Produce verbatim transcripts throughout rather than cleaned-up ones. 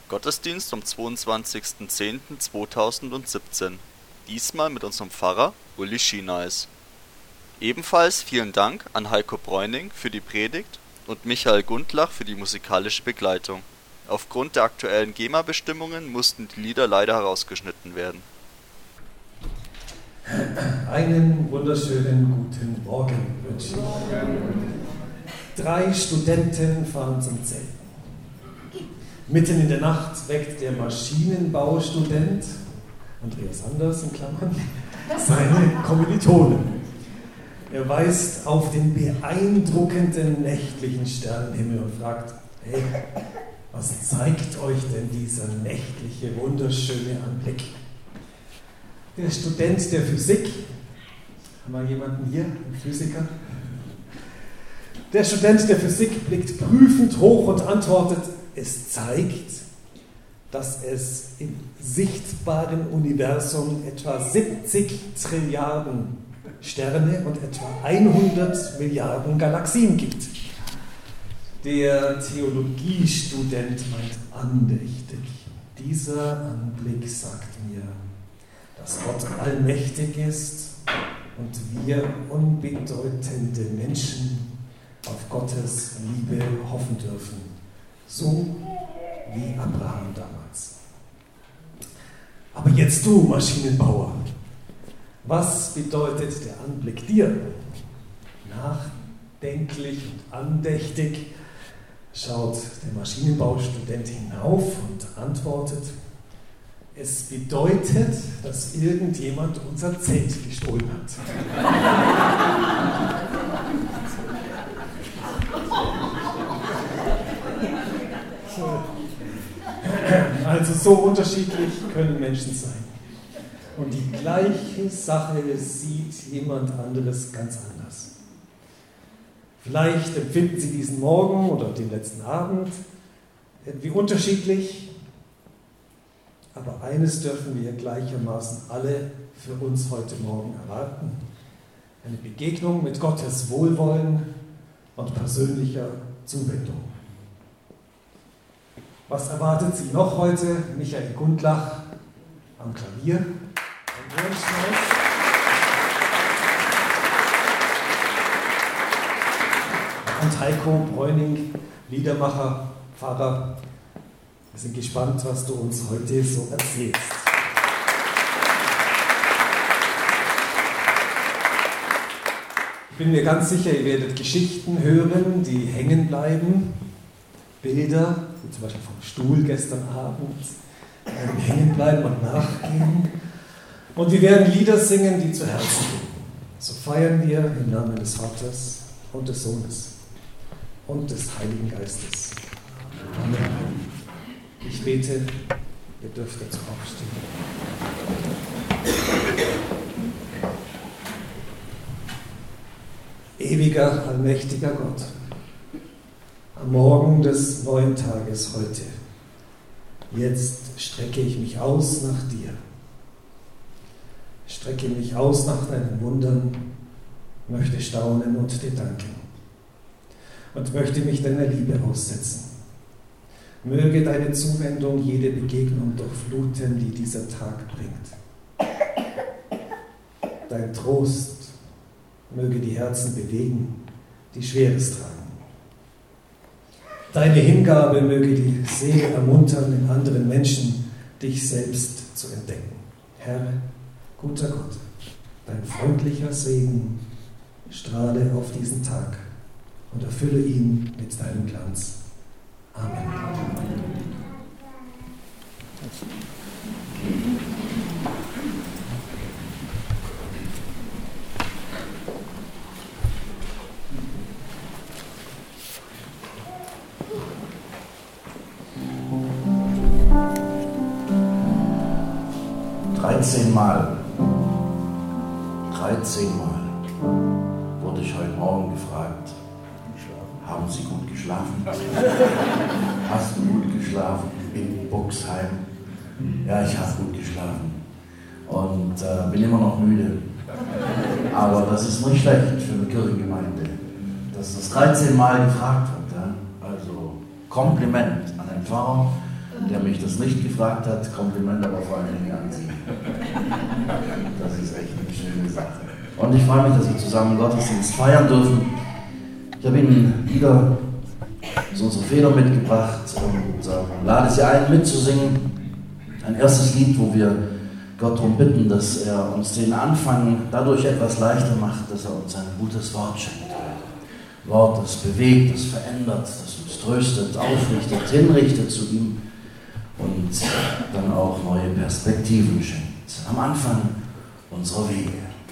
Gottesdienst am zweiundzwanzigsten zehnten zweitausendsiebzehn. Diesmal mit unserem Pfarrer Uli Schieneis. Ebenfalls vielen Dank an Heiko Bräuning für die Predigt und Michael Gundlach für die musikalische Begleitung. Aufgrund der aktuellen GEMA-Bestimmungen mussten die Lieder leider herausgeschnitten werden. Einen wunderschönen guten Morgen wünsche ich. Drei Studenten fahren zum Zelten. Mitten in der Nacht weckt der Maschinenbaustudent, Andreas Anders in Klammern, seine Kommilitonen. Er weist auf den beeindruckenden nächtlichen Sternenhimmel und fragt: Hey, was zeigt euch denn dieser nächtliche, wunderschöne Anblick? Der Student der Physik, haben wir jemanden hier, einen Physiker? Der Student der Physik blickt prüfend hoch und antwortet: Es zeigt, dass es im sichtbaren Universum etwa siebzig Trilliarden Sterne und etwa hundert Milliarden Galaxien gibt. Der Theologiestudent meint andächtig: Dieser Anblick sagt mir, dass Gott allmächtig ist und wir unbedeutende Menschen auf Gottes Liebe hoffen dürfen. So wie Abraham damals. Aber jetzt du, Maschinenbauer, was bedeutet der Anblick dir? Nachdenklich und andächtig schaut der Maschinenbaustudent hinauf und antwortet: Es bedeutet, dass irgendjemand unser Zelt gestohlen hat. Also so unterschiedlich können Menschen sein. Und die gleiche Sache sieht jemand anderes ganz anders. Vielleicht empfinden Sie diesen Morgen oder den letzten Abend irgendwie unterschiedlich, aber eines dürfen wir gleichermaßen alle für uns heute Morgen erwarten: Eine Begegnung mit Gottes Wohlwollen und persönlicher Zuwendung. Was erwartet Sie noch heute? Michael Gundlach am Klavier, und Heiko Bräuning, Liedermacher, Pfarrer. Wir sind gespannt, was du uns heute so erzählst. Ich bin mir ganz sicher, ihr werdet Geschichten hören, die hängen bleiben. Bilder, wie zum Beispiel vom Stuhl gestern Abend, werden hängen bleiben und nachgehen. Und wir werden Lieder singen, die zu Herzen gehen. So feiern wir im Namen des Vaters und des Sohnes und des Heiligen Geistes. Amen. Ich bete, ihr dürft dazu aufstehen. Ewiger, allmächtiger Gott, am Morgen des neuen Tages heute, jetzt strecke ich mich aus nach dir. Strecke mich aus nach deinen Wundern, möchte staunen und dir danken und möchte mich deiner Liebe aussetzen. Möge deine Zuwendung jede Begegnung durchfluten, die dieser Tag bringt. Dein Trost möge die Herzen bewegen, die Schweres tragen. Deine Hingabe möge die Seele ermuntern, in anderen Menschen dich selbst zu entdecken. Herr, guter Gott, dein freundlicher Segen strahle auf diesen Tag und erfülle ihn mit deinem Glanz. Amen. dreizehn Mal, dreizehn Mal wurde ich heute Morgen gefragt: Haben Sie gut geschlafen? Hast du gut geschlafen in Buxheim? Ja, ich habe gut geschlafen und äh, bin immer noch müde. Aber das ist nicht schlecht für eine Kirchengemeinde, dass das dreizehn Mal gefragt wird. Ja? Also Kompliment an den Pfarrer, der mich das nicht gefragt hat. Kompliment aber vor allen Dingen an Sie. Das ist echt eine schöne Sache. Und ich freue mich, dass wir zusammen Gottesdienst feiern dürfen. Ich habe Ihnen wieder so unsere Feder mitgebracht und äh, lade Sie ein, mitzusingen. Ein erstes Lied, wo wir Gott darum bitten, dass er uns den Anfang dadurch etwas leichter macht, dass er uns ein gutes Wort schenkt. Wort, das bewegt, das verändert, das uns tröstet, aufrichtet, hinrichtet zu ihm und dann auch neue Perspektiven schenkt. Am Anfang unserer Wege.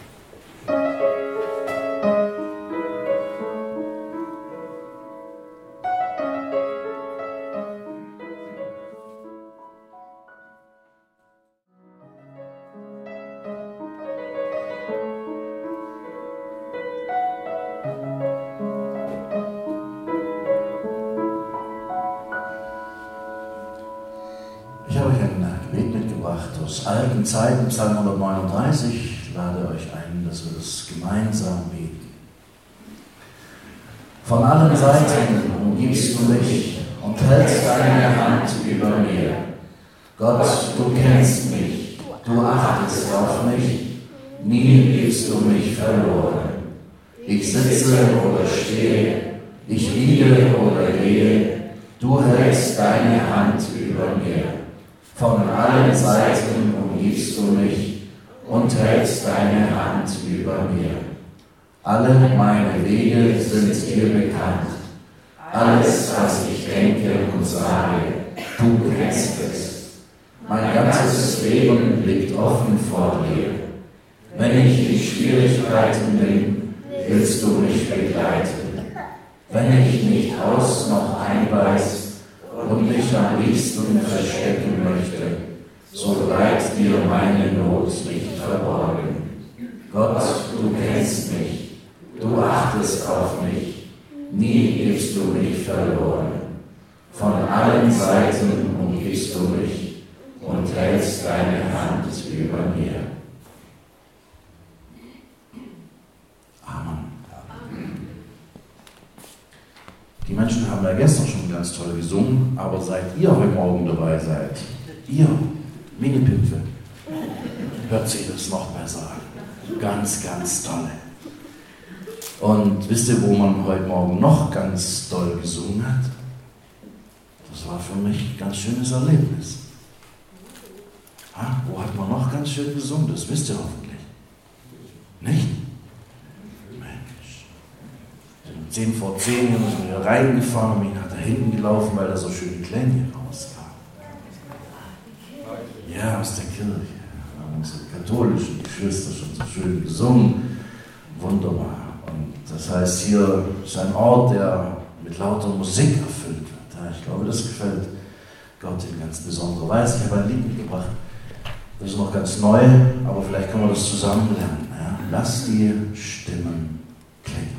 Aus alten Zeiten, Psalm hundertneununddreißig, ich lade euch ein, dass wir das gemeinsam beten. Von allen Seiten umgibst du mich und hältst deine Hand über mir. Gott, du kennst mich, du achtest auf mich, nie gibst du mich verloren. Ich sitze oder stehe, ich liege oder gehe, du hältst deine Hand über mir. Von allen Seiten umgibst du mich und hältst deine Hand über mir. Alle meine Wege sind dir bekannt. Alles, was ich denke und sage, du kennst es. Mein ganzes Leben liegt offen vor dir. Wenn ich in Schwierigkeiten bin, willst du mich begleiten. Wenn ich nicht aus noch ein weiß, und mich am liebsten verstecken möchte, so bleibt dir meine Not nicht verborgen. Gott, du kennst mich, du achtest auf mich, nie gibst du mich verloren. Von allen Seiten umgibst du mich und hältst deine Hand über mir. Amen. Die Menschen haben ja gestern schon ganz toll gesungen, aber seit ihr heute Morgen dabei seid, ihr Mini-Pimpfe, hört sich das noch besser an. Ganz, ganz toll. Und wisst ihr, wo man heute Morgen noch ganz toll gesungen hat? Das war für mich ein ganz schönes Erlebnis. Ha, wo hat man noch ganz schön gesungen? Das wisst ihr hoffentlich. Nicht? Zehn vor zehn sind wir reingefahren und bin nach da hinten gelaufen, weil da so schöne Klänge rauskamen. Ja, aus der Kirche. Da haben unsere katholischen Geschwister schon so schön gesungen. Wunderbar. Und das heißt, hier ist ein Ort, der mit lauter Musik erfüllt wird. Ja, ich glaube, das gefällt Gott in ganz besonderer Weise. Ich habe ein Lied mitgebracht. Das ist noch ganz neu, aber vielleicht können wir das zusammen lernen. Ja? Lass die Stimmen klingen.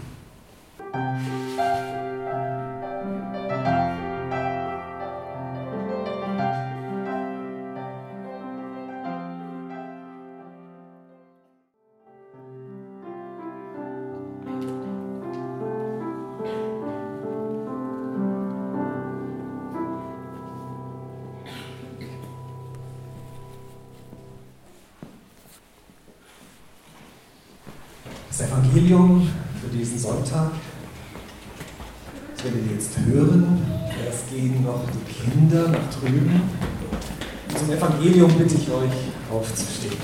Das Evangelium für diesen Sonntag, das werdet ihr jetzt hören. Erst gehen noch die Kinder nach drüben. Und zum Evangelium bitte ich euch, aufzustehen.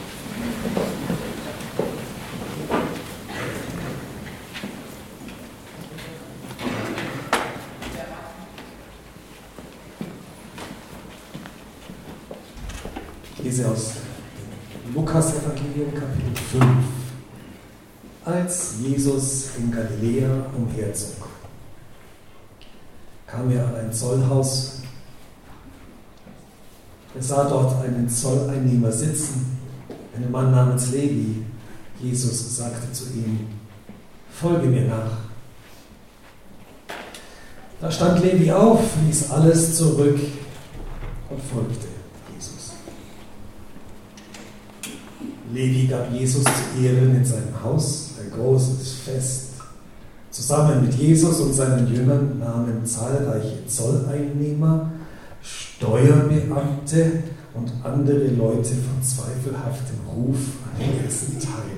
Ich lese aus dem Lukas-Evangelium, Kapitel fünf. Als Jesus in Galiläa umherzog, kam er an ein Zollhaus. Er sah dort einen Zolleinnehmer sitzen, einen Mann namens Levi. Jesus sagte zu ihm: Folge mir nach. Da stand Levi auf, ließ alles zurück und folgte Jesus. Levi gab Jesus zu Ehren in seinem Haus ein großes Fest. Zusammen mit Jesus und seinen Jüngern nahmen zahlreiche Zolleinnehmer, Steuerbeamte und andere Leute von zweifelhaftem Ruf an dem Essen teil.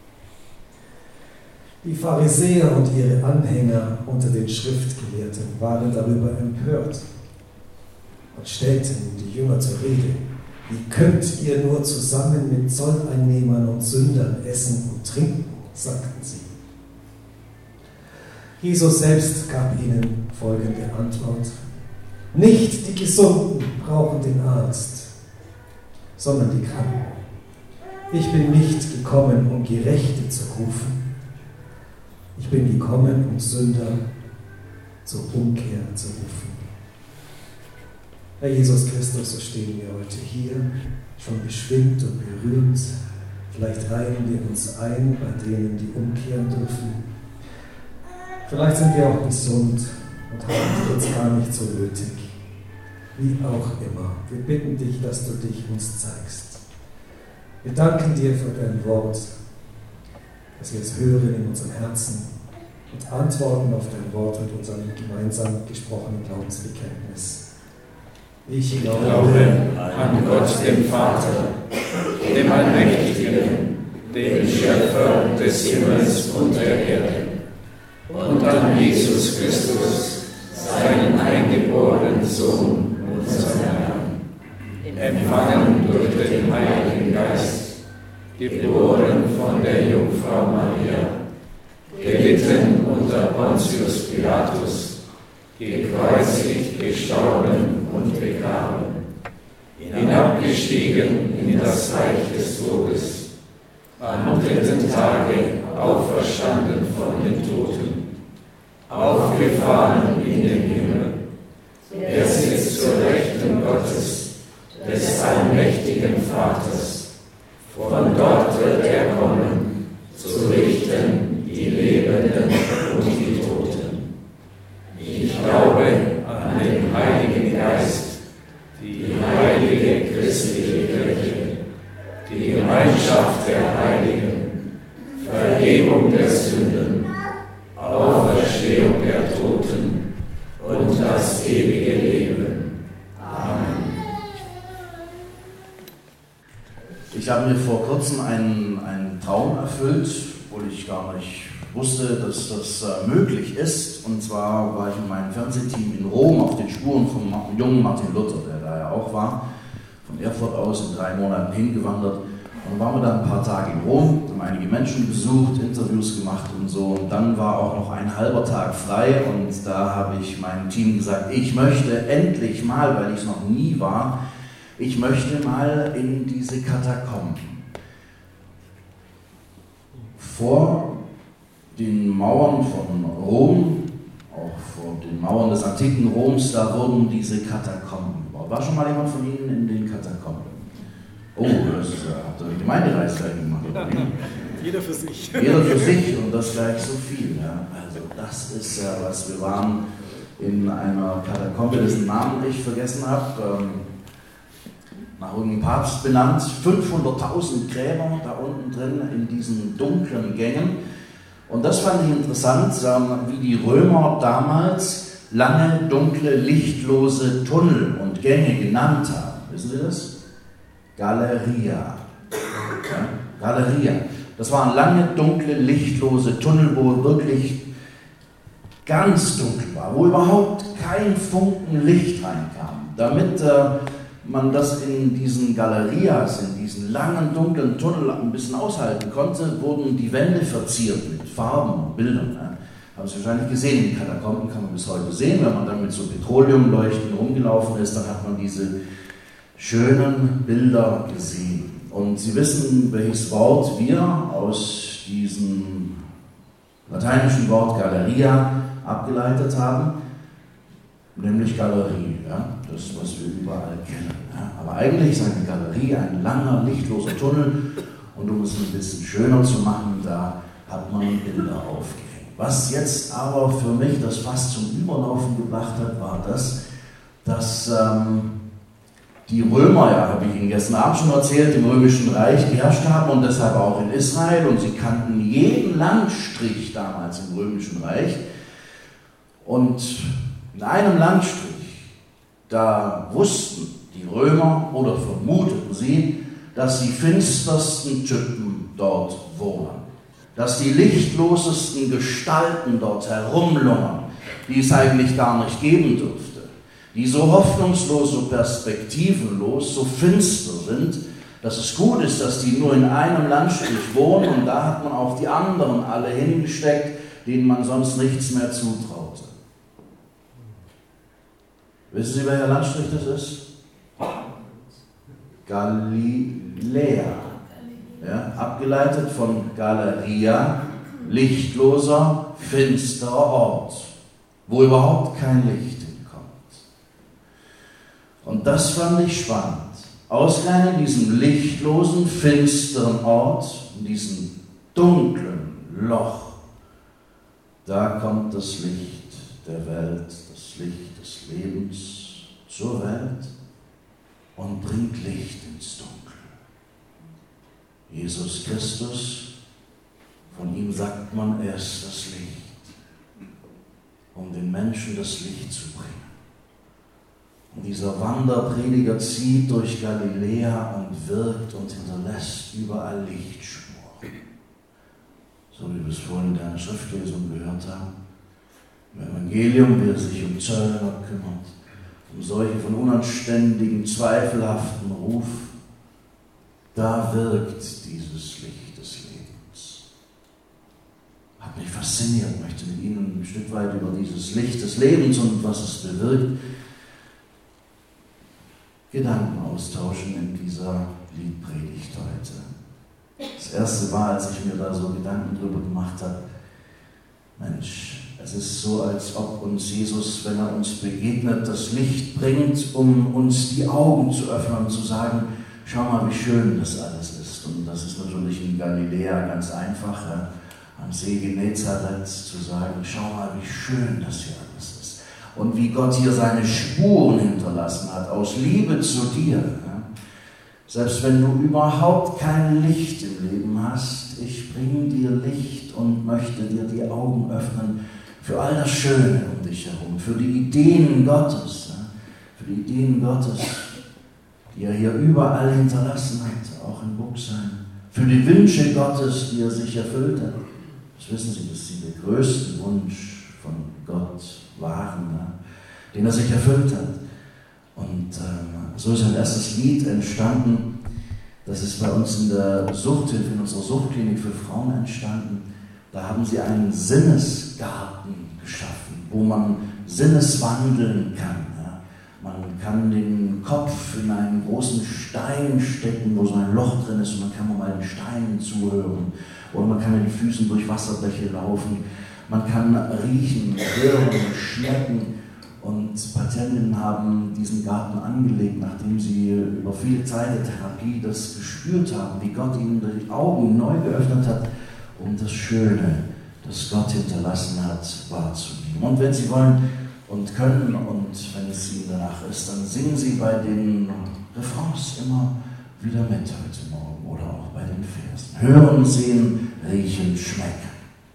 Die Pharisäer und ihre Anhänger unter den Schriftgelehrten waren darüber empört und stellten die Jünger zur Rede. Wie könnt ihr nur zusammen mit Zolleinnehmern und Sündern essen und trinken, sagten sie. Jesus selbst gab ihnen folgende Antwort: Nicht die Gesunden brauchen den Arzt, sondern die Kranken. Ich bin nicht gekommen, um Gerechte zu rufen. Ich bin gekommen, um Sünder zur Umkehr zu rufen. Herr Jesus Christus, so stehen wir heute hier, schon beschwingt und berührt. Vielleicht reihen wir uns ein bei denen, die umkehren dürfen. Vielleicht sind wir auch gesund und haben dich jetzt gar nicht so nötig. Wie auch immer, wir bitten dich, dass du dich uns zeigst. Wir danken dir für dein Wort, dass wir es hören in unserem Herzen und antworten auf dein Wort mit unserem gemeinsam gesprochenen Glaubensbekenntnis. Ich glaube, ich glaube an Gott, den Vater, dem Allmächtigen, dem Schöpfer des Himmels und der Erde, und an Jesus Christus, seinen eingeborenen Sohn, unseren Herrn, empfangen durch den Heiligen Geist, geboren von der Jungfrau Maria, gelitten unter Pontius Pilatus, gekreuzigt, gestorben und begraben, hinabgestiegen in das Reich des Todes, am dritten Tage auferstanden von den Toten, aufgefahren in den Himmel. Er sitzt zur Rechten Gottes, des allmächtigen Vaters. Von dort wird er kommen, zu richten die Lebenden und die Toten. Ich glaube an den Heiligen Geist, die heilige christliche Kirche, die Gemeinschaft der Heiligen, Vergebung der Sünden, Auferstehung der Toten und das ewige Leben. Amen. Ich habe mir vor kurzem einen, einen Traum erfüllt, obwohl ich gar nicht wusste, dass das äh, möglich ist. Und zwar war ich mit meinem Fernsehteam in Rom auf den Spuren vom jungen Martin Luther, der da ja auch war, von Erfurt aus in drei Monaten hingewandert. Und dann waren wir da ein paar Tage in Rom, haben einige Menschen besucht, Interviews gemacht und so. Und dann war auch noch ein halber Tag frei und da habe ich meinem Team gesagt, ich möchte endlich mal, weil ich es noch nie war, ich möchte mal in diese Katakomben. Vor den Mauern von Rom, auch vor den Mauern des antiken Roms, da wurden diese Katakomben gebaut. War schon mal jemand von Ihnen in den Katakomben? Oh, das ist, habt ihr eine Gemeindereise gemacht, oder? Jeder für sich. Jeder für sich und das gleich so viel. Ja. Also das ist ja was. Wir waren in einer Katakombe, dessen Namen ich vergessen habe, ähm, nach irgendeinem Papst benannt. fünfhunderttausend Gräber da unten drin in diesen dunklen Gängen. Und das fand ich interessant, wie die Römer damals lange, dunkle, lichtlose Tunnel und Gänge genannt haben. Wissen Sie das? Galeria. Ja, Galeria. Das waren lange, dunkle, lichtlose Tunnel, wo wirklich ganz dunkel war, wo überhaupt kein Funken Licht reinkam. Damit äh, man das in diesen Galerias, in diesen langen, dunklen Tunnel ein bisschen aushalten konnte, wurden die Wände verziert mit Farben und Bildern. Ja. Haben Sie wahrscheinlich gesehen, die Katakomben kann man bis heute sehen. Wenn man dann mit so Petroleumleuchten rumgelaufen ist, dann hat man diese schönen Bilder gesehen. Und Sie wissen, welches Wort wir aus diesem lateinischen Wort Galeria abgeleitet haben, nämlich Galerie, ja? Das, was wir überall kennen. Ja? Aber eigentlich ist eine Galerie ein langer, lichtloser Tunnel und um es ein bisschen schöner zu machen, da hat man Bilder aufgehängt. Was jetzt aber für mich das fast zum Überlaufen gebracht hat, war das, dass ähm, die Römer, ja, habe ich Ihnen gestern Abend schon erzählt, im Römischen Reich geherrscht haben und deshalb auch in Israel und sie kannten jeden Landstrich damals im Römischen Reich. Und in einem Landstrich, Da wussten die Römer oder vermuteten sie, dass die finstersten Typen dort wohnen, dass die lichtlosesten Gestalten dort herumlungern, die es eigentlich gar nicht geben dürfte, die so hoffnungslos, so perspektivenlos, so finster sind, dass es gut ist, dass die nur in einem Landstrich wohnen und da hat man auch die anderen alle hingesteckt, denen man sonst nichts mehr zutraute. Wissen Sie, welcher Landstrich das ist? Galiläa. Ja, abgeleitet von Galeria, lichtloser, finsterer Ort, wo überhaupt kein Licht hinkommt. Und das fand ich spannend. Ausgerechnet in diesem lichtlosen, finsteren Ort, in diesem dunklen Loch, da kommt das Licht der Welt, das Licht des Lebens zur Welt und bringt Licht ins Dunkel. Jesus Christus, von ihm sagt man, er ist das Licht, um den Menschen das Licht zu bringen. Und dieser Wanderprediger zieht durch Galiläa und wirkt und hinterlässt überall Lichtspuren. So wie wir es vorhin in der Schriftlesung gehört haben. Im Evangelium, wie er sich um Zöllner kümmert, um solche von unanständigen, zweifelhaften Ruf, da wirkt dieses Licht des Lebens. Hat mich fasziniert, ich möchte mit Ihnen ein Stück weit über dieses Licht des Lebens und was es bewirkt, Gedanken austauschen in dieser Liedpredigt heute. Das erste war, als ich mir da so Gedanken drüber gemacht habe, Mensch, es ist so, als ob uns Jesus, wenn er uns begegnet, das Licht bringt, um uns die Augen zu öffnen und zu sagen, schau mal, wie schön das alles ist. Und das ist natürlich in Galiläa ganz einfach, ja, am See Genezareth zu sagen, schau mal, wie schön das hier alles ist. Und wie Gott hier seine Spuren hinterlassen hat, aus Liebe zu dir. Ja. Selbst wenn du überhaupt kein Licht im Leben hast, ich bringe dir Licht und möchte dir die Augen öffnen für all das Schöne um dich herum, für die Ideen Gottes, ja, für die Ideen Gottes, die er hier überall hinterlassen hat, auch in Buxheim, für die Wünsche Gottes, die er sich erfüllt hat. Das wissen Sie, dass sie der größte Wunsch von Gott waren, ja, den er sich erfüllt hat. Und ähm, so ist ein erstes Lied entstanden. Das ist bei uns in der Suchthilfe, in unserer Suchtklinik für Frauen entstanden. Da haben sie einen Sinnesgarten geschaffen, wo man sinneswandeln kann. Ja. Man kann den Kopf in einen großen Stein stecken, wo so ein Loch drin ist, und man kann mal den Steinen zuhören. Oder man kann mit den Füßen durch Wasserbäche laufen. Man kann riechen, hören, schmecken. Und Patientinnen haben diesen Garten angelegt, nachdem sie über viele Zeit der Therapie das gespürt haben, wie Gott ihnen die Augen neu geöffnet hat, um das Schöne, das Gott hinterlassen hat, wahrzunehmen. Und wenn Sie wollen und können und wenn es Ihnen danach ist, dann singen Sie bei den Refrains immer wieder mit heute Morgen oder auch bei den Versen. Hören, sehen, riechen, schmecken.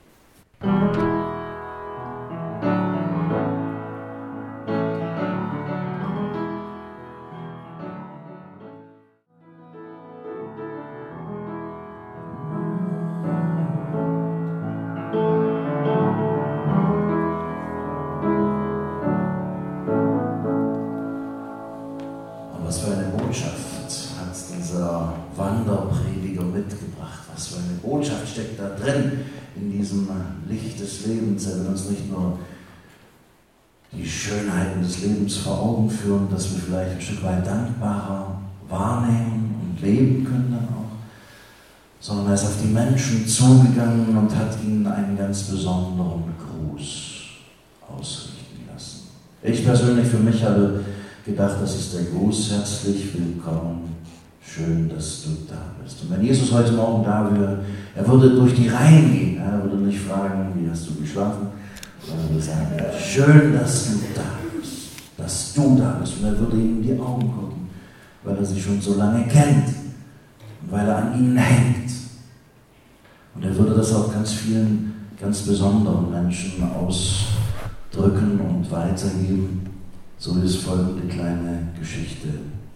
Er will uns nicht nur die Schönheiten des Lebens vor Augen führen, dass wir vielleicht ein Stück weit dankbarer wahrnehmen und leben können dann auch, sondern er ist auf die Menschen zugegangen und hat ihnen einen ganz besonderen Gruß ausrichten lassen. Ich persönlich für mich habe gedacht, das ist der Gruß: herzlich willkommen, schön, dass du da bist. Und wenn Jesus heute Morgen da wäre, er würde durch die Reihen gehen, er würde nicht fragen, wie hast du geschlafen, sondern er würde sagen, schön, dass du da bist, dass du da bist. Und er würde ihm in die Augen gucken, weil er sie schon so lange kennt und weil er an ihnen hängt. Und er würde das auch ganz vielen, ganz besonderen Menschen ausdrücken und weitergeben. So ist folgende kleine Geschichte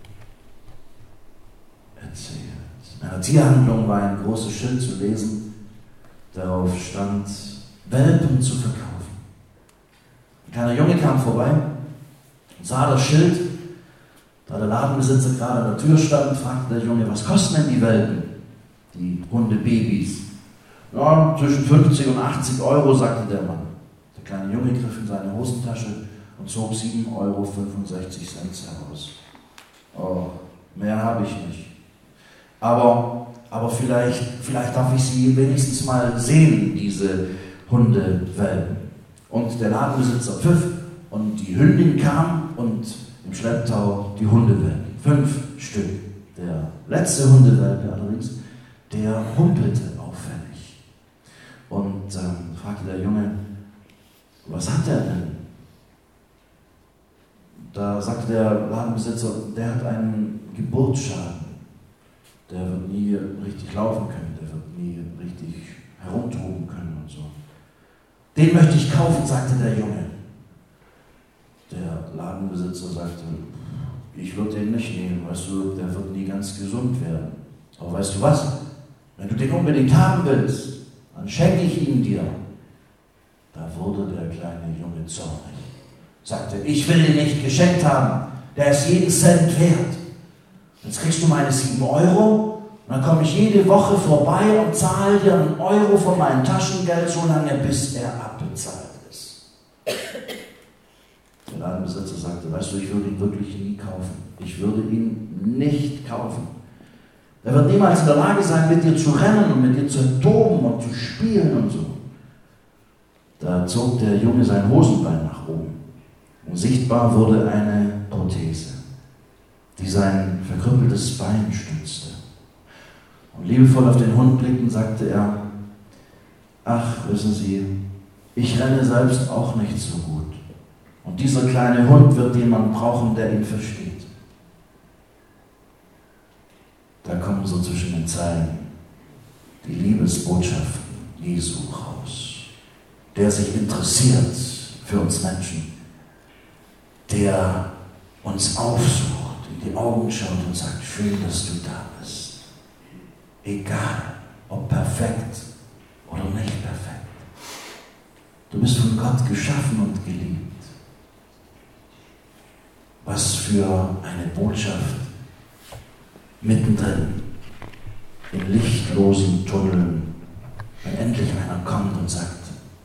erzählt. In einer Tierhandlung war ein großes Schild zu lesen, darauf stand, Welpen zu verkaufen. Ein kleiner Junge kam vorbei und sah das Schild. Da der Ladenbesitzer gerade an der Tür stand, fragte der Junge, was kosten denn die Welpen, die Hundebabys? Ja, zwischen fünfzig und achtzig Euro, sagte der Mann. Der kleine Junge griff in seine Hosentasche und zog sieben Euro fünfundsechzig heraus. Oh, mehr habe ich nicht. Aber, aber vielleicht, vielleicht darf ich sie wenigstens mal sehen, diese Hundewelpen. Und der Ladenbesitzer pfiff und die Hündin kam und im Schlepptau die Hundewelpen. Fünf Stück. Der letzte Hundewelpe allerdings, der humpelte auffällig. Und ähm, fragte der Junge, was hat der denn? Da sagte der Ladenbesitzer, der hat einen Geburtsschaden. Der wird nie richtig laufen können, der wird nie richtig herumtoben können und so. Den möchte ich kaufen, sagte der Junge. Der Ladenbesitzer sagte, ich würde den nicht nehmen, weißt du, der wird nie ganz gesund werden. Aber weißt du was? Wenn du den unbedingt haben willst, dann schenke ich ihn dir. Da wurde der kleine Junge zornig. Sagte, ich will den nicht geschenkt haben, der ist jeden Cent wert. Jetzt kriegst du meine sieben Euro und dann komme ich jede Woche vorbei und zahle dir einen Euro von meinem Taschengeld, so lange bis er abbezahlt ist. Der Ladenbesitzer sagte, weißt du, ich würde ihn wirklich nie kaufen. Ich würde ihn nicht kaufen. Er wird niemals in der Lage sein, mit dir zu rennen und mit dir zu toben und zu spielen und so. Da zog der Junge sein Hosenbein nach oben und sichtbar wurde eine Prothese, die sein verkrüppeltes Bein stützte. Und liebevoll auf den Hund blickend sagte er, ach, wissen Sie, ich renne selbst auch nicht so gut. Und dieser kleine Hund wird jemand brauchen, der ihn versteht. Da kommen so zwischen den Zeilen die Liebesbotschaften Jesu raus, der sich interessiert für uns Menschen, der uns aufsucht, in die Augen schaut und sagt, schön, dass du da bist. Egal, ob perfekt oder nicht perfekt. Du bist von Gott geschaffen und geliebt. Was für eine Botschaft mittendrin in lichtlosen Tunneln, wenn endlich einer kommt und sagt,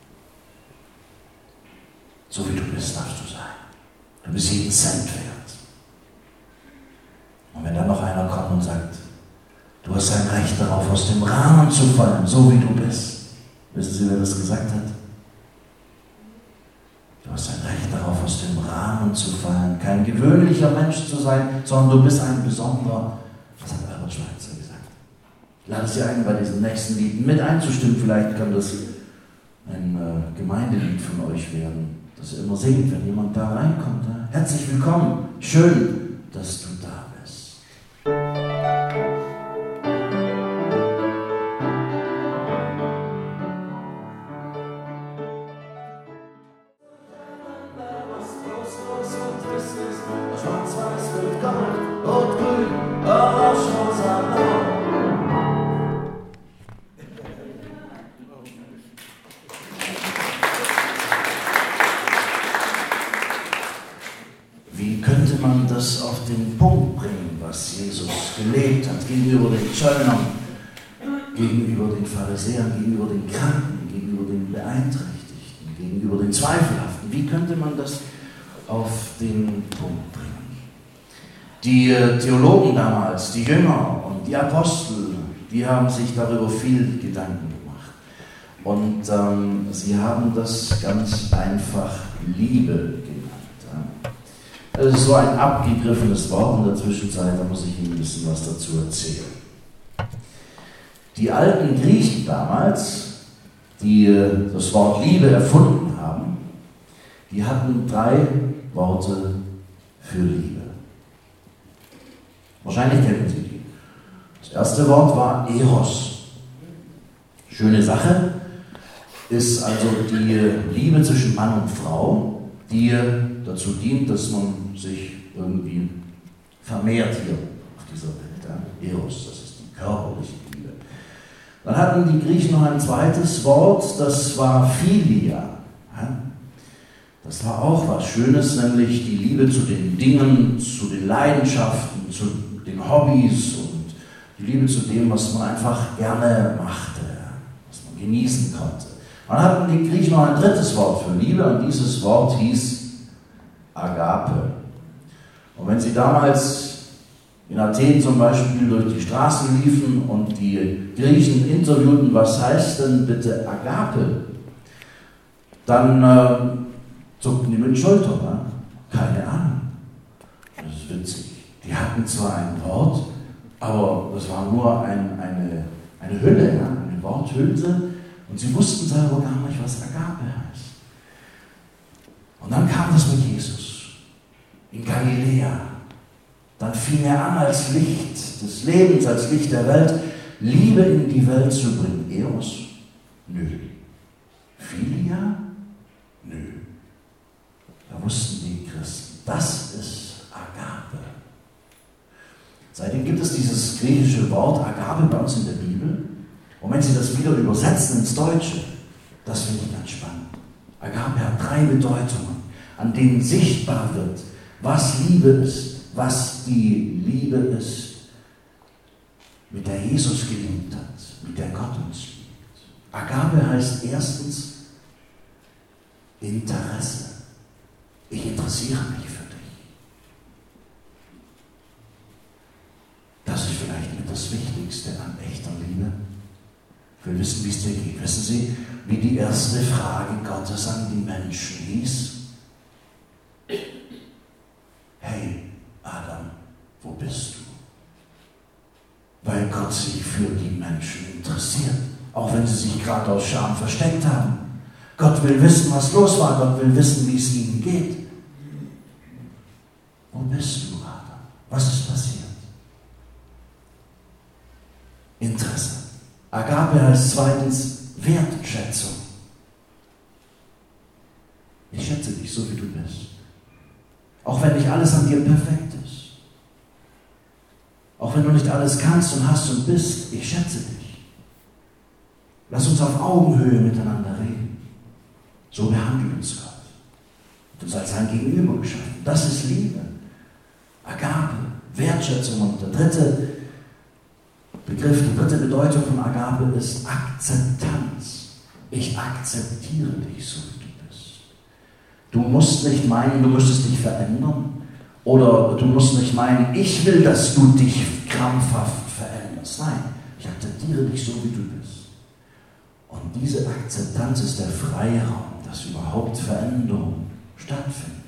so wie du bist, darfst du sein. Du bist jeden Cent wert. Und wenn dann noch einer kommt und sagt, du hast ein Recht darauf, aus dem Rahmen zu fallen, so wie du bist. Wissen Sie, wer das gesagt hat? Du hast ein Recht darauf, aus dem Rahmen zu fallen, kein gewöhnlicher Mensch zu sein, sondern du bist ein besonderer. Das hat Albert Schweitzer gesagt. Ich lade Sie ein, bei diesem nächsten Lied mit einzustimmen. Vielleicht kann das ein äh, Gemeindelied von euch werden, das ihr immer singt, wenn jemand da reinkommt. Ja? Herzlich willkommen, schön, dass du da bist. Wie könnte man das auf den Punkt bringen, was Jesus gelebt hat, gegenüber den Zöllnern, gegenüber den Pharisäern, gegenüber den Kranken, gegenüber den Beeinträchtigten, gegenüber den Zweifelhaften? Wie könnte man das auf den Punkt bringen? Die Theologen damals, die Jünger und die Apostel, die haben sich darüber viel Gedanken gemacht. Und ähm, sie haben das ganz einfach Liebe genannt. Das ist so ein abgegriffenes Wort in der Zwischenzeit, da muss ich Ihnen ein bisschen was dazu erzählen. Die alten Griechen damals, die das Wort Liebe erfunden haben, die hatten drei Worte für Liebe. Wahrscheinlich kennen Sie die. Das erste Wort war Eros. Schöne Sache ist also die Liebe zwischen Mann und Frau, die dazu dient, dass man sich irgendwie vermehrt hier auf dieser Welt. Ja? Eros, das ist die körperliche Liebe. Dann hatten die Griechen noch ein zweites Wort, das war Philia. Ja? Das war auch was Schönes, nämlich die Liebe zu den Dingen, zu den Leidenschaften, zu den Hobbys und die Liebe zu dem, was man einfach gerne machte, was man genießen konnte. Dann hatten die Griechen noch ein drittes Wort für Liebe und dieses Wort hieß Agape. Und wenn sie damals in Athen zum Beispiel durch die Straßen liefen und die Griechen interviewten, was heißt denn bitte Agape, dann äh, zuckten die mit den Schultern. Ne? Keine Ahnung. Das ist witzig. Die hatten zwar ein Wort, aber das war nur ein, eine, eine Hülle, ja? Eine Worthülse, und sie wussten selber gar nicht, was Agape heißt. Und dann kam das mit Jesus in Galiläa. Dann fing er an, als Licht des Lebens, als Licht der Welt, Liebe in die Welt zu bringen. Eros? Nö. Philia? Nö. Da wussten die Christen, das ist Agape. Seitdem gibt es dieses griechische Wort Agape bei uns in der Bibel. Und wenn Sie das wieder übersetzen ins Deutsche, das finde ich ganz spannend. Agape hat drei Bedeutungen, an denen sichtbar wird, was Liebe ist, was die Liebe ist, mit der Jesus geliebt hat, mit der Gott uns liebt. Agape heißt erstens Interesse. Ich interessiere mich für dich. Das ist vielleicht mit das Wichtigste an echter Liebe. Ich will wissen, wie es dir geht. Wissen Sie, wie die erste Frage Gottes an die Menschen hieß? Hey, Adam, wo bist du? Weil Gott sich für die Menschen interessiert, auch wenn sie sich gerade aus Scham versteckt haben. Gott will wissen, was los war. Gott will wissen, wie es ihnen geht. Wo bist du, Adam? Was ist passiert? Interesse. Agape heißt zweitens Wertschätzung. Ich schätze dich so, wie du bist. Auch wenn nicht alles an dir perfekt ist. Auch wenn du nicht alles kannst und hast und bist, ich schätze dich. Lass uns auf Augenhöhe miteinander reden. So behandelt uns Gott. Und uns als sein Gegenüber geschaffen. Das ist Liebe. Agape, Wertschätzung. Und der dritte Begriff, die dritte Bedeutung von Agape ist Akzeptanz. Ich akzeptiere dich so, wie du bist. Du musst nicht meinen, du müsstest dich verändern. Oder du musst nicht meinen, ich will, dass du dich krampfhaft veränderst. Nein, ich akzeptiere dich so, wie du bist. Und diese Akzeptanz ist der Freiraum, dass überhaupt Veränderung stattfinden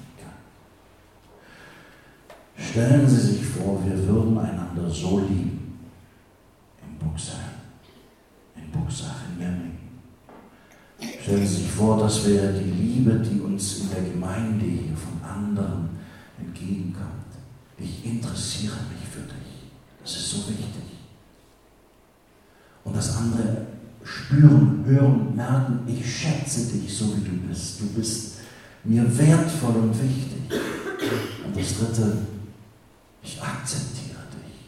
kann. Stellen Sie sich vor, wir würden einander so lieben. In Buxheim, in Buxach, in Memmingen. Stellen Sie sich vor, das wäre die Liebe, die uns in der Gemeinde hier von anderen entgegenkommt. Ich interessiere mich für dich. Das ist so wichtig. Und das andere spüren, hören, merken, ich schätze dich so, wie du bist. Du bist mir wertvoll und wichtig. Und das dritte, ich akzeptiere dich.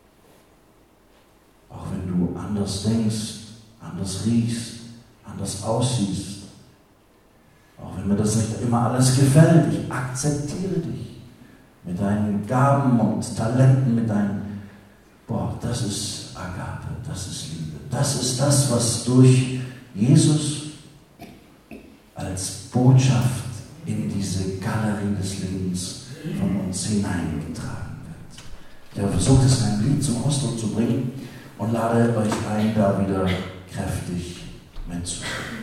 Auch wenn du anders denkst, anders riechst, anders aussiehst. Auch wenn mir das nicht immer alles gefällt, ich akzeptiere dich. Mit deinen Gaben und Talenten, mit deinen... Boah, das ist Agape, das ist Liebe. Das ist das, was durch Jesus als Botschaft in diese Galerie des Lebens von uns hineingetragen wird. Ich habe versucht, es in einem Lied zum Ausdruck zu bringen und lade euch ein, da wieder kräftig mitzumachen.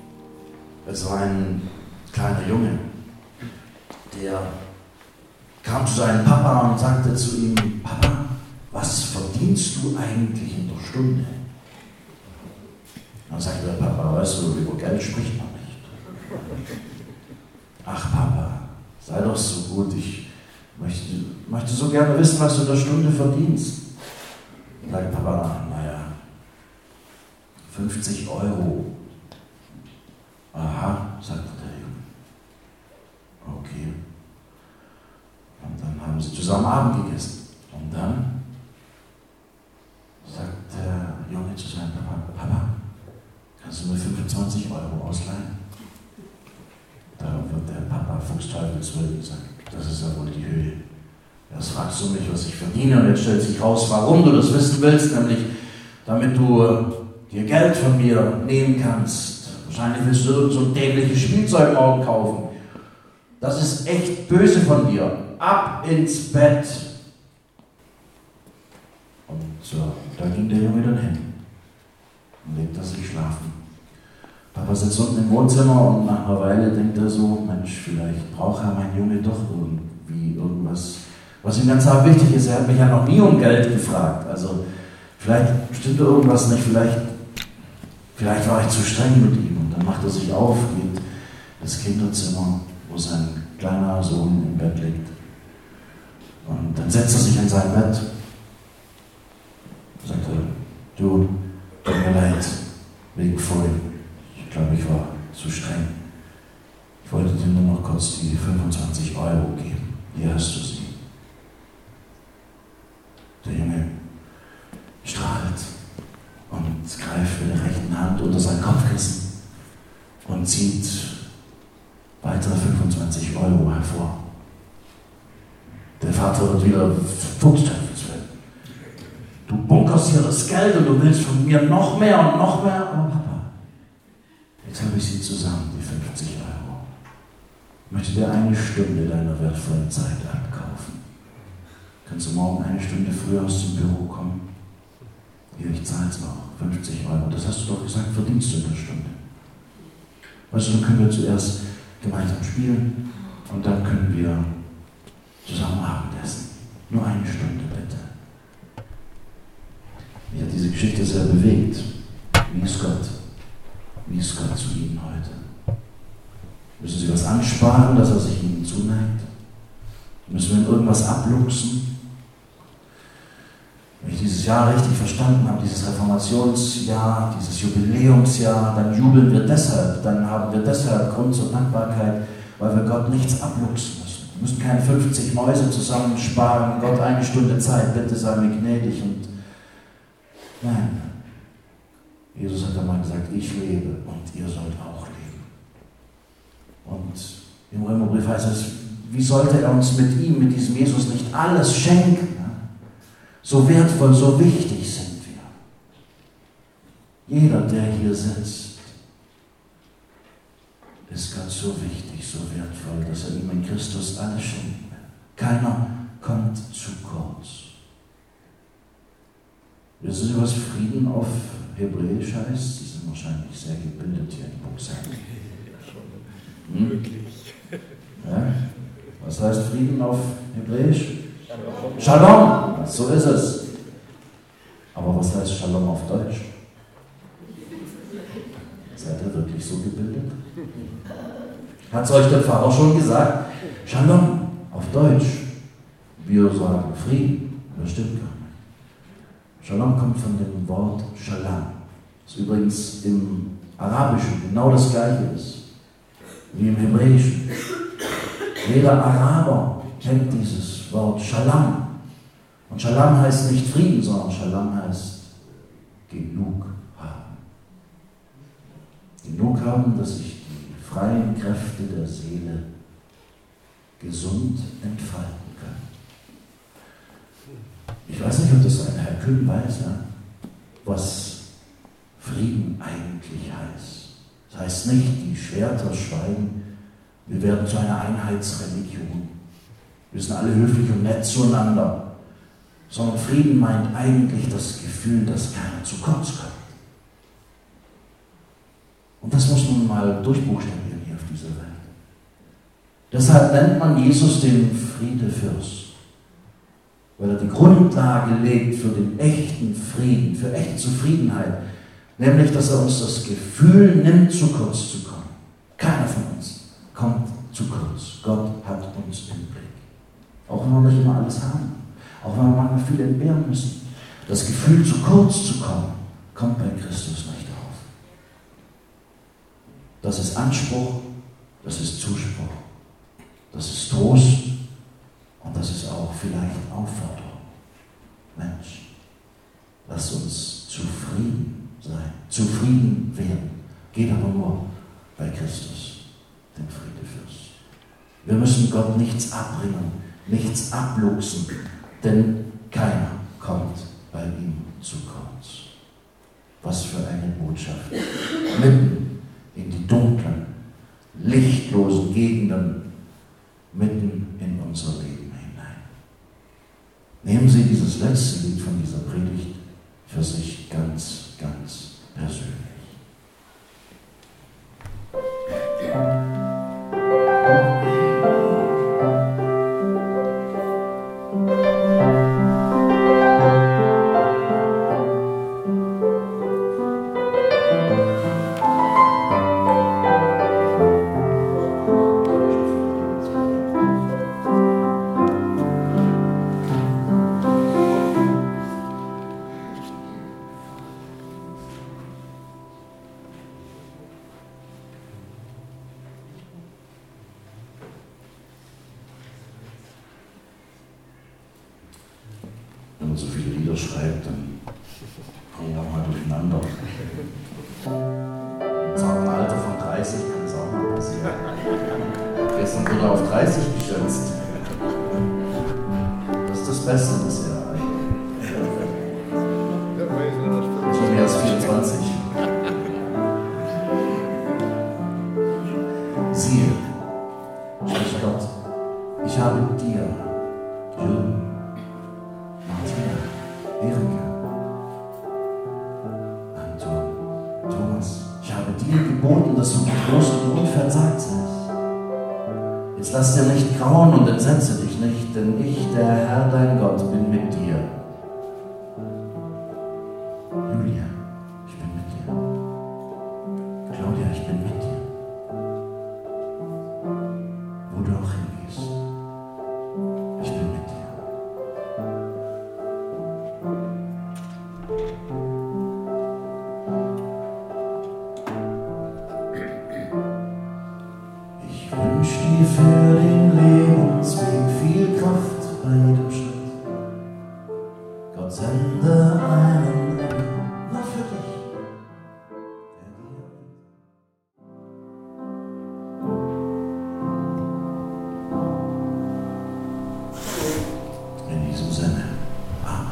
Es war ein kleiner Junge, der kam zu seinem Papa und sagte zu ihm: Papa, was verdienst du eigentlich in der Stunde? Dann sagte der Papa: Weißt du, über Geld spricht man nicht. Ach Papa, sei doch so gut, ich möchte, möchte so gerne wissen, was du in der Stunde verdienst. Dann sagt Papa: Naja, fünfzig Euro. Aha, sagte der Junge. Okay. Und dann haben sie zusammen Abend gegessen. Und dann sagt der Junge zu seinem Papa: Papa, kannst du mir fünfundzwanzig Euro ausleihen? Da wird der Papa fuchsteufelswild sagen: Das ist ja wohl die Höhe. Erst fragst du mich, was ich verdiene, und jetzt stellt sich raus, warum du das wissen willst, nämlich damit du dir Geld von mir nehmen kannst. Wahrscheinlich willst du so ein dämliches Spielzeug morgen kaufen. Das ist echt böse von dir. Ab ins Bett. Und so, da ging der Junge dann hin und legte sich schlafen. Papa sitzt unten im Wohnzimmer und nach einer Weile denkt er so: Mensch, vielleicht braucht er mein Junge doch irgendwie irgendwas, was ihm ganz arg wichtig ist. Er hat mich ja noch nie um Geld gefragt. Also vielleicht stimmt irgendwas nicht, vielleicht, vielleicht war ich zu streng mit ihm. Und dann macht er sich auf, geht ins Kinderzimmer, wo sein kleiner Sohn im Bett liegt. Und dann setzt er sich in sein Bett und sagt: Du, tut mir leid, wegen vorhin. Ich glaube, ich war zu streng. Ich wollte dir nur noch kurz die fünfundzwanzig Euro geben. Hier hast du sie. Der Junge strahlt und greift mit der rechten Hand unter sein Kopfkissen und zieht weitere fünfundzwanzig Euro hervor. Der Vater wird wieder fuchsteufelswild. Du bunkerst hier das Geld und du willst von mir noch mehr und noch mehr. Aber Papa, jetzt habe ich sie zusammen, die fünfzig Euro. Ich möchte dir eine Stunde deiner wertvollen Zeit abkaufen. Kannst du morgen eine Stunde früher aus dem Büro kommen? Hier, ich zahle es noch, fünfzig Euro. Das hast du doch gesagt, verdienst du in der Stunde. Weißt du, dann können wir zuerst gemeinsam spielen und dann können wir zusammen Abendessen. Nur eine Stunde, bitte. Mich hat diese Geschichte sehr bewegt. Wie ist Gott? Wie ist Gott zu Ihnen heute? Müssen Sie was ansparen, dass er sich Ihnen zuneigt? Müssen wir in irgendwas abluchsen? Wenn ich dieses Jahr richtig verstanden habe, dieses Reformationsjahr, dieses Jubiläumsjahr, dann jubeln wir deshalb, dann haben wir deshalb Grund zur Dankbarkeit, weil wir Gott nichts abluchsen müssen. Wir müssen keine fünfzig Mäuse zusammensparen, Gott eine Stunde Zeit, bitte sei mir gnädig. Und nein, Jesus hat einmal gesagt: Ich lebe und ihr sollt auch leben. Und im Römerbrief heißt es: Wie sollte er uns mit ihm, mit diesem Jesus nicht alles schenken? So wertvoll, so wichtig sind wir. Jeder, der hier sitzt, ist Gott so wichtig, so wertvoll, dass er ihm in Christus alles schenken will. Keiner kommt zu kurz. Wissen Sie, was Frieden auf Hebräisch heißt? Sie sind wahrscheinlich sehr gebildet hier in Buxheim. Hm? Ja? Was heißt Frieden auf Hebräisch? Shalom. So ist es. Aber was heißt Shalom auf Deutsch? Seid ihr wirklich so gebildet? Hat es euch der Pfarrer schon gesagt? Shalom auf Deutsch. Wir sagen Frieden. Das stimmt gar nicht. Shalom kommt von dem Wort Shalom. Das übrigens im Arabischen genau das gleiche ist wie im Hebräischen. Jeder Araber kennt dieses Wort Shalom. Und Shalom heißt nicht Frieden, sondern Shalom heißt genug haben. Genug haben, dass sich die freien Kräfte der Seele gesund entfalten können. Ich weiß nicht, ob das ein Herr Kühn weiß, ja, was Frieden eigentlich heißt. Das heißt nicht, die Schwerter schweigen, wir werden zu einer Einheitsreligion. Wir sind alle höflich und nett zueinander. Sondern Frieden meint eigentlich das Gefühl, dass keiner zu kurz kommt. Und das muss man mal durchbuchstabieren hier auf dieser Welt. Deshalb nennt man Jesus den Friedefürst, weil er die Grundlage legt für den echten Frieden, für echte Zufriedenheit, nämlich, dass er uns das Gefühl nimmt, zu kurz zu kommen. Keiner von uns kommt zu kurz. Gott hat uns im Blick. Auch wenn wir nicht immer alles haben, auch wenn wir manchmal viel entbehren müssen. Das Gefühl, zu kurz zu kommen, kommt bei Christus nicht auf. Das ist Anspruch, das ist Zuspruch, das ist Trost und das ist auch vielleicht Aufforderung. Mensch, lass uns zufrieden sein, zufrieden werden. Geht aber nur bei Christus, dem Friedefürst. Wir müssen Gott nichts abbringen, nichts abluchsen, denn keiner kommt bei ihm zu kurz. Was für eine Botschaft. Mitten in die dunklen, lichtlosen Gegenden, mitten in unser Leben hinein. Nehmen Sie dieses letzte Lied von dieser Predigt für sich ganz, ganz persönlich. Wenn man so viele Lieder schreibt, dann kommen wir auch mal durcheinander. Im zarten Alter von dreißig kann es auch mal passieren. Gestern wurde auf dreißig geschätzt. Das ist das Beste, das er erreicht. Schon mehr als vierundzwanzig. Siehe, spricht Gott, ich habe dir, Jürgen, Erika, Anton, Thomas, ich habe dir geboten, dass du getrost und unverzagt seist. Jetzt lass dir nicht grauen und entsetze dich nicht, denn ich, der Herr, dein Gott, bin mit dir. Julia, ich bin mit dir. Claudia, ich bin mit dir. Wo du auch hingehst, ich bin mit dir. Ich wünsch dir für den Lebensweg viel Kraft bei jedem Schritt. Gott sende einen Engel nur für dich, der dir in diesem Sinne. Amen.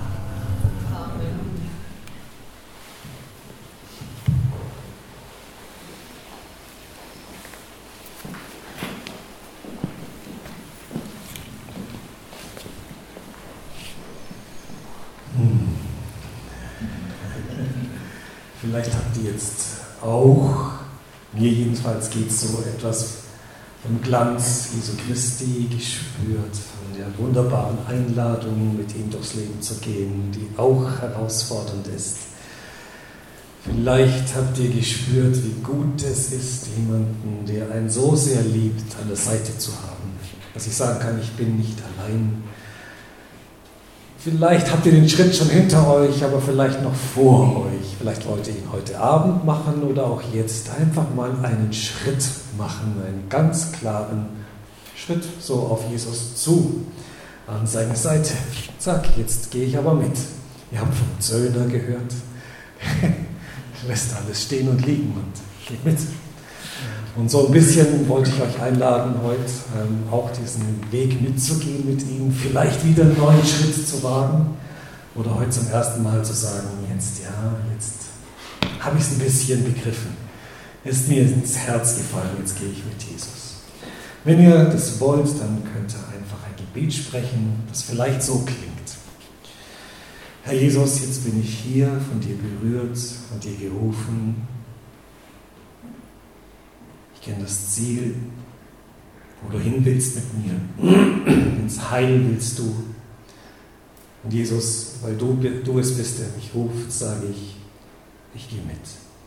Vielleicht habt ihr jetzt auch, mir jedenfalls geht es so, etwas vom Glanz Jesu Christi gespürt, von der wunderbaren Einladung, mit ihm durchs Leben zu gehen, die auch herausfordernd ist. Vielleicht habt ihr gespürt, wie gut es ist, jemanden, der einen so sehr liebt, an der Seite zu haben, dass ich sagen kann, ich bin nicht allein. Vielleicht habt ihr den Schritt schon hinter euch, aber vielleicht noch vor euch. Vielleicht wollt ihr ihn heute Abend machen oder auch jetzt einfach mal einen Schritt machen, einen ganz klaren Schritt so auf Jesus zu, an seine Seite. Sag, jetzt gehe ich aber mit. Ihr habt vom Zöllner gehört. Lässt alles stehen und liegen und geht mit. Und so ein bisschen wollte ich euch einladen, heute ähm, auch diesen Weg mitzugehen mit ihm, vielleicht wieder einen neuen Schritt zu wagen oder heute zum ersten Mal zu sagen, jetzt ja, jetzt habe ich es ein bisschen begriffen, ist mir ins Herz gefallen, jetzt gehe ich mit Jesus. Wenn ihr das wollt, dann könnt ihr einfach ein Gebet sprechen, das vielleicht so klingt. Herr Jesus, jetzt bin ich hier, von dir berührt, von dir gerufen. Ich kenne das Ziel wo du hin willst mit mir. Ins Heil willst du. Und Jesus, weil du, du es bist, der mich ruft, sage ich, ich gehe mit.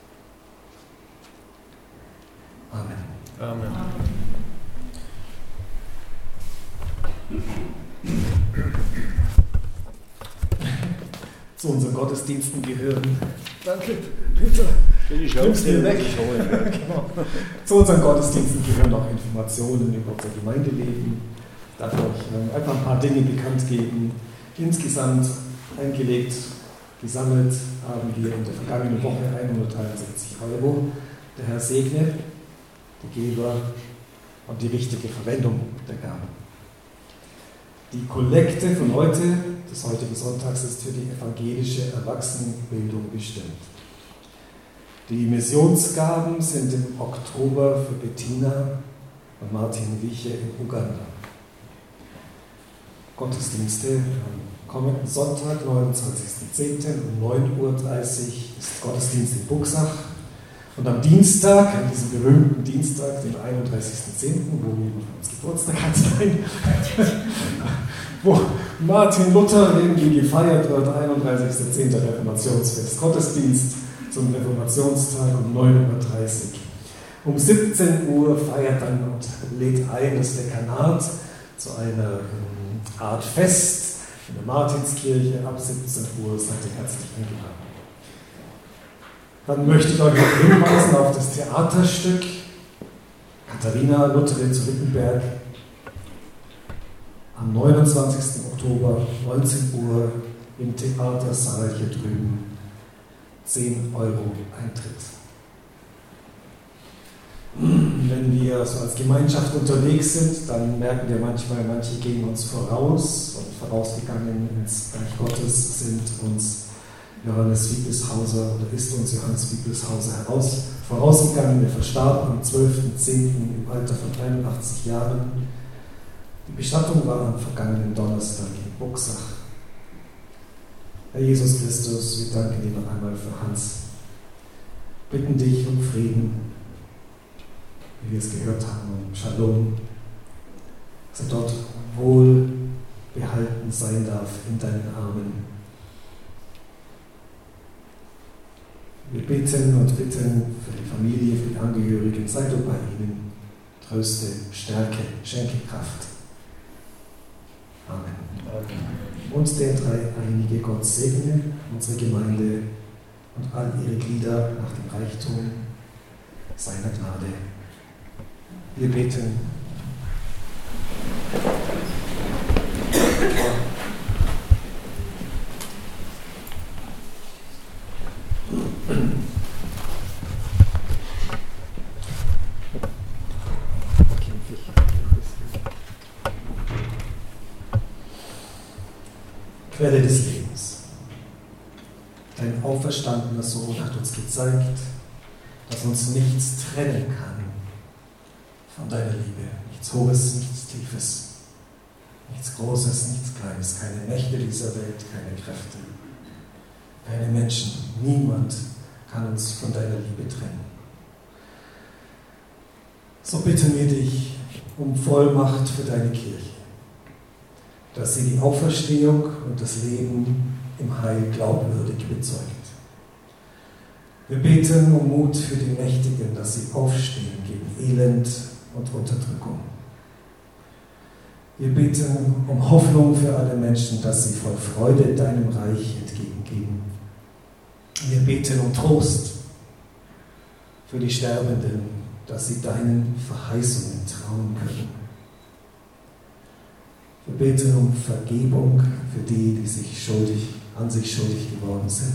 Amen. Amen. Zu unseren Gottesdiensten gehören. Danke, Peter. Nimm's dir weg. Genau. Zu unseren Gottesdiensten gehören auch Informationen über unser Gemeindeleben. Ich darf euch einfach ein paar Dinge bekannt geben. Insgesamt eingelegt, gesammelt haben wir in der vergangenen Woche hundertdreiundsiebzig Euro. Der Herr segne die Geber und die richtige Verwendung der Gaben. Die Kollekte von heute, des heutigen Sonntags, ist für die evangelische Erwachsenenbildung bestimmt. Die Missionsgaben sind im Oktober für Bettina und Martin Wiche in Uganda. Gottesdienste am kommenden Sonntag, neunundzwanzigsten zehnten um neun Uhr dreißig ist Gottesdienst in Buxach. Und am Dienstag, an diesem berühmten Dienstag, den einunddreißigsten zehnten, wo jemand von uns Geburtstag hat, nein, wo Martin Luther irgendwie gefeiert wird, einunddreißigsten zehnten Reformationsfest, Gottesdienst zum Reformationstag um neun Uhr dreißig. Um siebzehn Uhr feiert dann und lädt ein das Dekanat zu einer Art Fest in der Martinskirche ab siebzehn Uhr, seid ihr herzlich eingeladen. Dann möchte ich euch noch hinweisen auf das Theaterstück Katharina Lutherin zu Wittenberg am neunundzwanzigsten Oktober, neunzehn Uhr im Theatersaal hier drüben. zehn Euro Eintritt. Wenn wir so als Gemeinschaft unterwegs sind, dann merken wir manchmal, manche gehen uns voraus und vorausgegangen ins Reich Gottes sind uns Johannes Wiegleshauser oder ist uns Johannes Wiegleshauser heraus, vorausgegangen. Er verstarb am zwölften zehnten im Alter von einundachtzig Jahren. Die Bestattung war am vergangenen Donnerstag in Buxach. Herr Jesus Christus, wir danken dir noch einmal für Hans. Bitten dich um Frieden, wie wir es gehört haben, um Shalom, dass er dort wohl behalten sein darf in deinen Armen. Wir bitten und bitten für die Familie, für die Angehörigen, sei du bei ihnen, tröste, stärke, schenke Kraft. Amen. Amen. Und der dreieinige Gott segne unsere Gemeinde und all ihre Glieder nach dem Reichtum seiner Gnade. Wir beten. Quelle des Lebens. Dein auferstandener Sohn hat uns gezeigt, dass uns nichts trennen kann von deiner Liebe. Nichts Hohes, nichts Tiefes, nichts Großes, nichts Kleines, keine Mächte dieser Welt, keine Kräfte, keine Menschen. Niemand kann uns von deiner Liebe trennen. So bitten wir dich um Vollmacht für deine Kirche, dass sie die Auferstehung und das Leben im Heil glaubwürdig bezeugt. Wir beten um Mut für die Mächtigen, dass sie aufstehen gegen Elend und Unterdrückung. Wir beten um Hoffnung für alle Menschen, dass sie voll Freude deinem Reich entgegengehen. Wir beten um Trost für die Sterbenden, dass sie deinen Verheißungen trauen können. Wir beten um Vergebung für die, die sich schuldig, an sich schuldig geworden sind.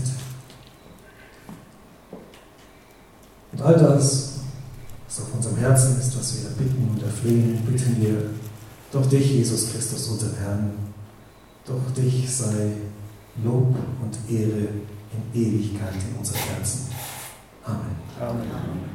Und all das, was auf unserem Herzen ist, was wir bitten und erflehen, bitten wir durch dich, Jesus Christus, unseren Herrn. Durch dich sei Lob und Ehre in Ewigkeit in unseren Herzen. Amen. Amen.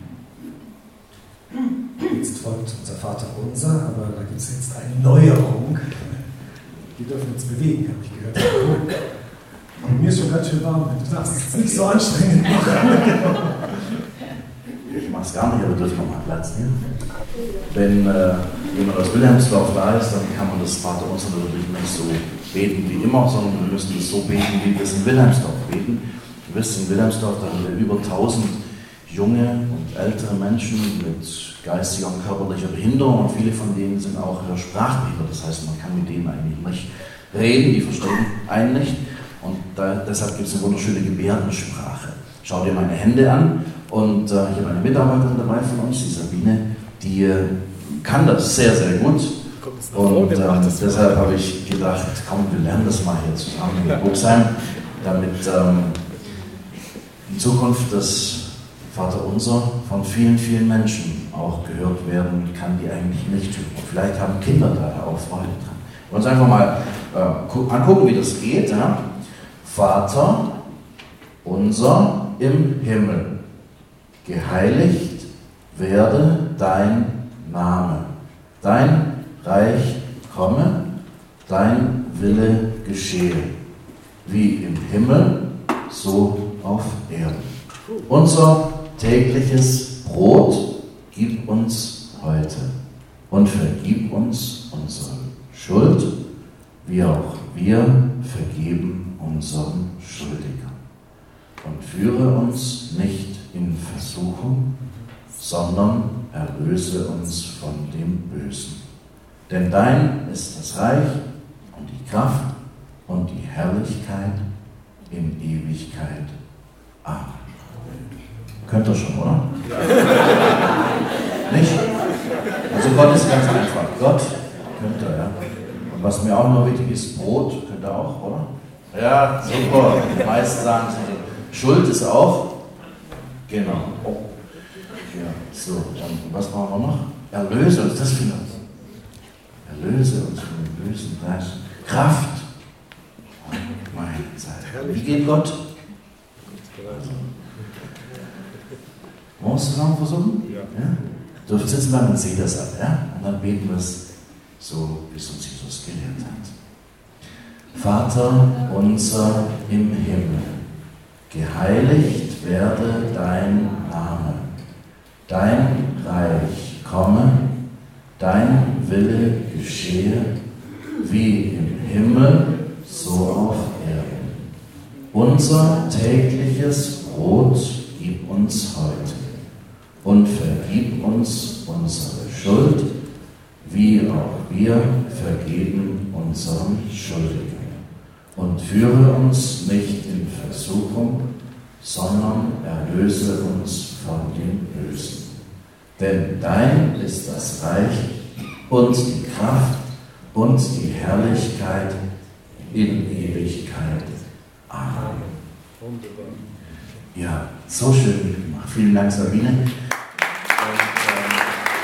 Jetzt folgt unser Vater unser, aber da gibt es jetzt eine Neuerung. Die dürfen uns bewegen, habe ich gehört. Und mir ist schon ganz schön warm. Du darfst es nicht so anstrengend machen. Ich mach's es gar nicht, aber dürfen wir mal Platz nehmen. Wenn äh, jemand aus Wilhelmsdorf da ist, dann kann man das Vaterunser natürlich nicht so beten wie immer, sondern wir müssen es so beten, wie wir es in Wilhelmsdorf beten. Ihr wisst, in Wilhelmsdorf, da haben wir über tausend junge und ältere Menschen mit geistiger und körperlicher Behinderung und viele von denen sind auch sprachbehindert. Das heißt, man kann mit denen eigentlich nicht reden, die verstehen einen nicht. Und da, deshalb gibt es eine wunderschöne Gebärdensprache. Schau dir meine Hände an und äh, ich habe eine Mitarbeiterin dabei von uns, die Sabine, die äh, kann das sehr, sehr gut. Und äh, deshalb habe ich gedacht, komm, wir lernen das mal hier zusammen in Buxheim, damit ähm, in Zukunft das Vaterunser von vielen, vielen Menschen auch gehört werden kann, die eigentlich nicht hören. Vielleicht haben Kinder da auch Freude dran. Wir uns einfach mal äh, angucken, wie das geht. Ja? Vater unser im Himmel, geheiligt werde dein Name, dein Reich komme, dein Wille geschehe, wie im Himmel, so auf Erden. Unser tägliches Brot gib uns heute und vergib uns unsere Schuld, wie auch wir vergeben unseren Schuldigern. Und führe uns nicht in Versuchung, sondern erlöse uns von dem Bösen. Denn dein ist das Reich und die Kraft und die Herrlichkeit in Ewigkeit. Amen. Könnt ihr schon, oder? Nicht? Also Gott ist ganz einfach. Gott könnt ihr, ja. Und was mir auch noch wichtig ist, Brot könnt ihr auch, oder? Ja, super. Die meisten sagen es. Schuld ist auch, genau. Ja, so, dann was brauchen wir noch? Erlöse uns, das finde ich. Erlöse uns von dem Bösen, das Kraft. Meine Zeit. Wie geht Gott? Wollen wir es zusammen versuchen? Ja. Ja? Dürft sitzen bleiben und seht das ab, ja? Und dann beten wir es so, wie es uns Jesus gelehrt hat. Vater unser im Himmel, geheiligt werde dein Name, dein Reich komme, dein Wille geschehe, wie im Himmel, so auf Erden. Unser tägliches Brot gib uns heute und vergib uns unsere Schuld, wie auch wir vergeben unseren Schuldigen. Und führe uns nicht in Versuchung, sondern erlöse uns von dem Bösen. Denn dein ist das Reich und die Kraft und die Herrlichkeit in Ewigkeit. Amen. Ja, so schön gemacht. Vielen Dank, Sabine. Und, ähm,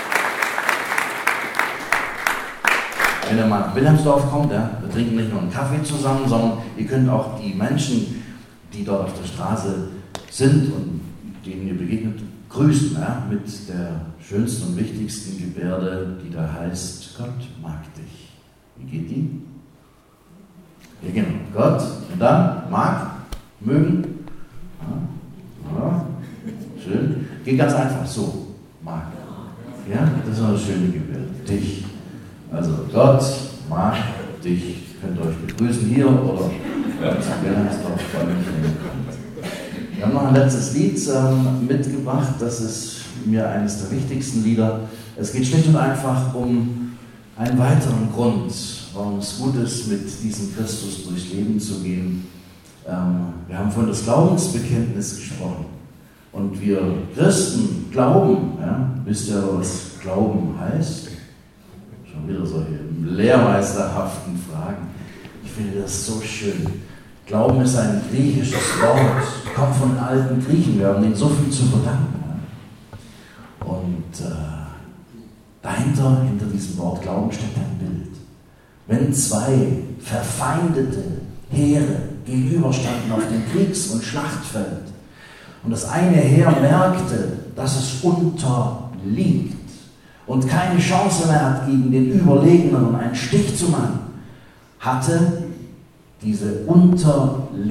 wenn ihr mal nach Wilhelmsdorf kommt, ja, wir trinken nicht nur einen Kaffee zusammen, sondern ihr könnt auch die Menschen, die dort auf der Straße sind und denen ihr begegnet, grüßen, ja, mit der schönsten und wichtigsten Gebärde, die da heißt, Gott mag dich. Wie geht die? Ja, genau. Gott und dann mag, mögen. Ja, ja, schön. Geht ganz einfach so. Mag. Ja, das ist eine schöne Gebärde. Dich. Also Gott mag dich. Könnt ihr euch begrüßen hier oder ganz Wilhelmsdorf bei mir. Wir haben noch ein letztes Lied ähm, mitgebracht. Das ist mir eines der wichtigsten Lieder. Es geht schlicht und einfach um einen weiteren Grund, warum es gut ist, mit diesem Christus durchs Leben zu gehen. Ähm, wir haben von das Glaubensbekenntnis gesprochen. Und wir Christen glauben, ja, wisst ihr, was Glauben heißt? Schon wieder solche lehrmeisterhaften Fragen. Ich finde das so schön. Glauben ist ein griechisches Wort, kommt von den alten Griechen, wir haben denen so viel zu verdanken. Ja. Und äh, dahinter, hinter diesem Wort Glauben steckt ein Bild. Wenn zwei verfeindete Heere gegenüberstanden auf dem Kriegs- und Schlachtfeld und das eine Heer merkte, dass es unterliegt und keine Chance mehr hat, gegen den Überlegenen einen Stich zu machen, hatte diese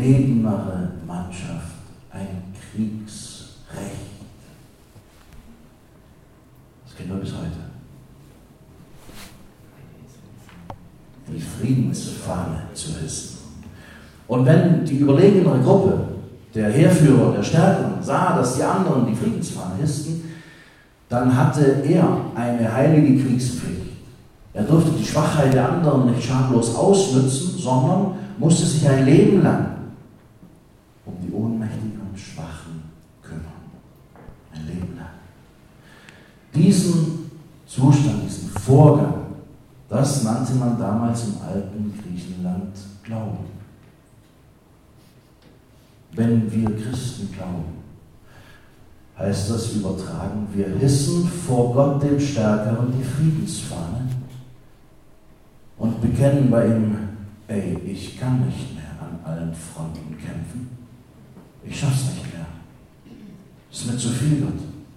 unterlegenere Mannschaft ein Kriegsrecht. Friedensfahne zu hissen. Und wenn die überlegene Gruppe, der Heerführer, der Stärkeren, sah, dass die anderen die Friedensfahne hissten, dann hatte er eine heilige Kriegspflicht. Er durfte die Schwachheit der anderen nicht schamlos ausnützen, sondern musste sich ein Leben lang um die Ohnmächtigen und Schwachen kümmern. Ein Leben lang. Diesen Zustand, diesen Vorgang, das nannte man damals im alten Griechenland Glauben. Wenn wir Christen glauben, heißt das übertragen, wir hissen vor Gott dem Stärkeren die Friedensfahne und bekennen bei ihm, ey, ich kann nicht mehr an allen Fronten kämpfen. Ich schaff's nicht mehr. Es ist mir zu viel, Gott.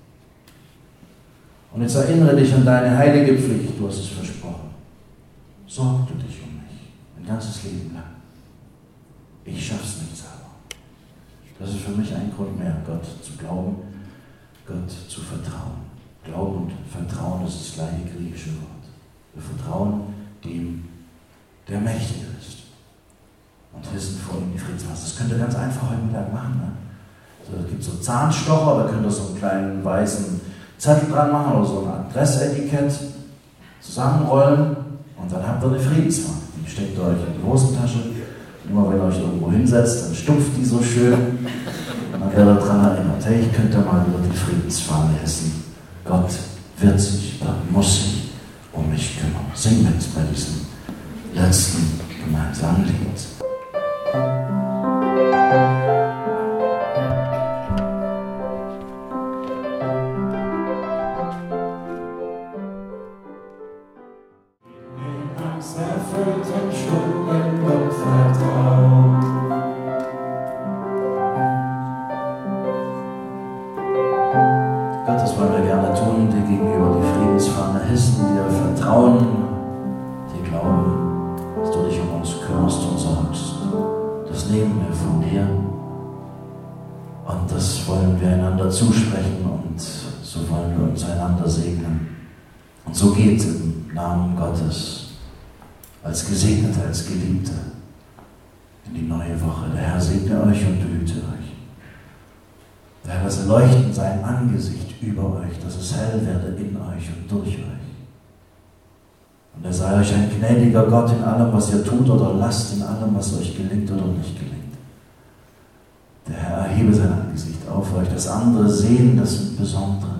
Und jetzt erinnere dich an deine heilige Pflicht, du hast es versprochen. Sorg du dich um mich, ein ganzes Leben lang. Ich schaff's nicht selber. Das ist für mich ein Grund mehr, Gott zu glauben, Gott zu vertrauen. Glauben und Vertrauen ist das gleiche griechische Wort. Wir vertrauen dem, der mächtiger ist. Und hissen vor ihm die Friedensfahne. Das könnt ihr ganz einfach heute Mittag machen. Ne? So, es gibt so Zahnstocher, da könnt ihr so einen kleinen weißen Zettel dran machen oder so ein Adressetikett zusammenrollen und dann habt ihr eine Friedensfahne. Die steckt ihr euch in die Hosentasche. Immer wenn ihr euch irgendwo hinsetzt, dann stumpft die so schön. Und dann werdet ihr daran erinnert, hey, ich könnte mal über die Friedensfahne hissen. Gott wird sich, Gott muss sich um mich kümmern. Sing mit bei diesem letzten gemeinsamen Lied. Erfüllt und schwungen und Vertrauen. Gott, das wollen wir gerne tun, dir gegenüber die Friedensfahne hissen, dir vertrauen, dir glauben, dass du dich um uns kümmerst und sorgst. Das nehmen wir von dir und das wollen wir einander zusprechen und so wollen wir uns einander segnen. Und so geht im Namen Gottes als Gesegnete, als Geliebte in die neue Woche. Der Herr segne euch und behüte euch. Der Herr lasse leuchten sein Angesicht über euch, dass es hell werde in euch und durch euch. Und er sei euch ein gnädiger Gott in allem, was ihr tut oder lasst, in allem, was euch gelingt oder nicht gelingt. Der Herr erhebe sein Angesicht auf euch, dass andere sehen das im Besonderen